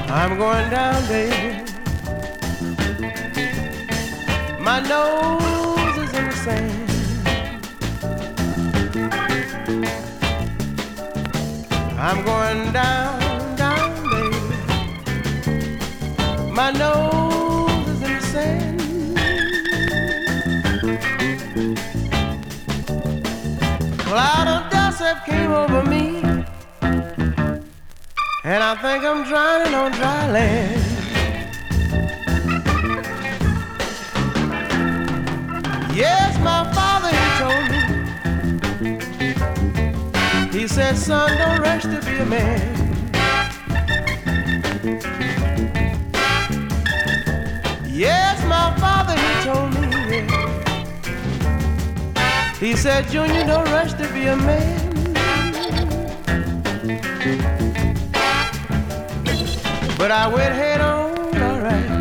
I'm going down, baby. My nose is in the sand. I'm going down, down, baby. My nose is in the sand. Cloud of dust have came over me, and I think I'm drowning on dry land. Yes, my father, he told me. He said, son, don't rush to be a man. Yes, my father, he told me. Yeah. He said, Junior, don't rush to be a man. But I went head on, alright.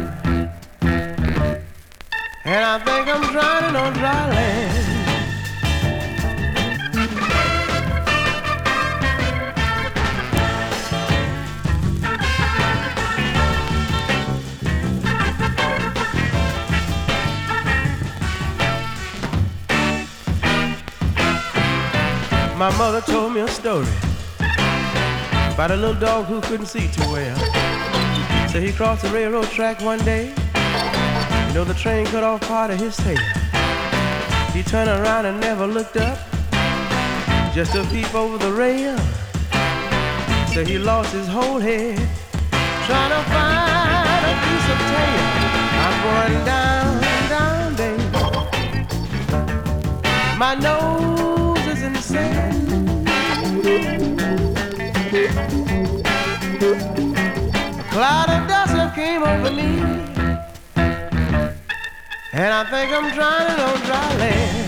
And I think I'm drowning on dry land. My mother told me a story about a little dog who couldn't see too well. So he crossed the railroad track one day. You know, the train cut off part of his tail. He turned around and never looked up, just to peep over the rail. So he lost his whole head, trying to find a piece of tail. I'm going down, down, baby. My nose is in the sand. A cloud of dust that came over me, and I think I'm drowning on dry land.